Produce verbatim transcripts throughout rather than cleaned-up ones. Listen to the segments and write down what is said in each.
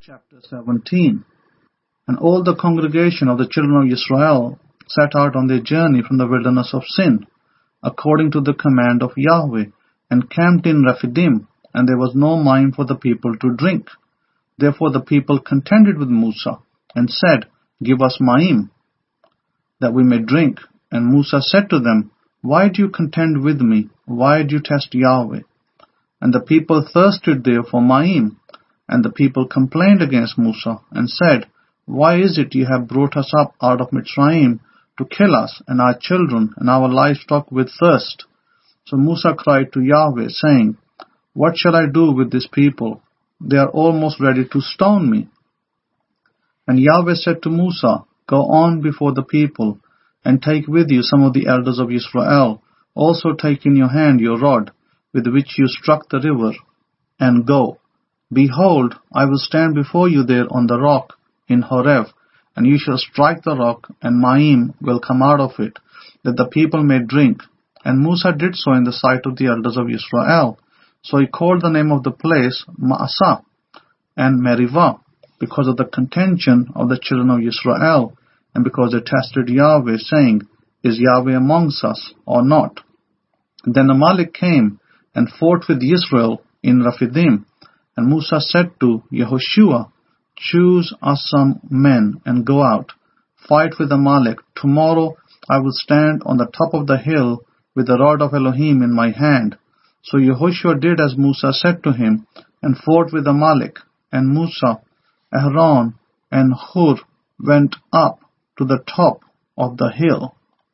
Chapter seventeen. And all the congregation of the children of Israel set out on their journey from the wilderness of Sin, according to the command of Yahweh, and camped in Rephidim, and there was no wine for the people to drink. Therefore the people contended with Musa, and said, Give us Maim, that we may drink. And Musa said to them, Why do you contend with me? Why do you test Yahweh? And the people thirsted there for Maim. And the people complained against Musa, and said, Why is it you have brought us up out of Mitzrayim to kill us, and our children, and our livestock with thirst? So Musa cried to Yahweh, saying, What shall I do with this people? They are almost ready to stone me. And Yahweh said to Musa, Go on before the people, and take with you some of the elders of Israel. Also take in your hand your rod, with which you struck the river, and go. Behold, I will stand before you there on the rock in Horeb, and you shall strike the rock, and Maim will come out of it, that the people may drink. And Musa did so in the sight of the elders of Israel. So he called the name of the place Maasah and Merivah, because of the contention of the children of Israel, and because they tested Yahweh, saying, Is Yahweh amongst us or not? Then Amalek came and fought with Israel in Rephidim. And Musa said to Yehoshua, Choose us some men and go out, fight with Amalek. Tomorrow I will stand on the top of the hill with the rod of Elohim in my hand. So Yehoshua did as Musa said to him, and fought with Amalek. And Musa, Aaron, and Hur went up to the top of the hill.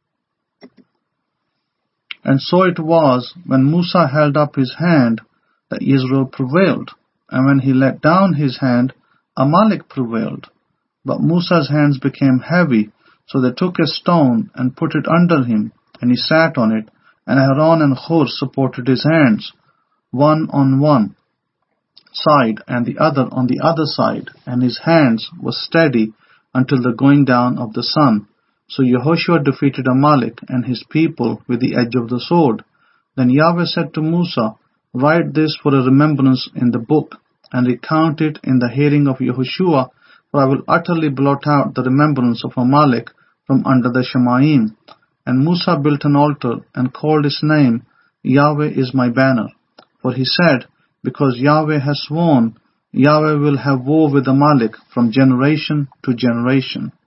And so it was, when Musa held up his hand, that Israel prevailed. And when he let down his hand, Amalek prevailed. But Musa's hands became heavy, so they took a stone and put it under him, and he sat on it. And Aaron and Hur supported his hands, one on one side and the other on the other side, and his hands were steady until the going down of the sun. So Yehoshua defeated Amalek and his people with the edge of the sword. Then Yahweh said to Musa, Write this for a remembrance in the book, and recount it in the hearing of Yehoshua, for I will utterly blot out the remembrance of Amalek from under the Shemaim. And Musa built an altar, and called his name, Yahweh is my banner. For he said, Because Yahweh has sworn, Yahweh will have war with Amalek from generation to generation.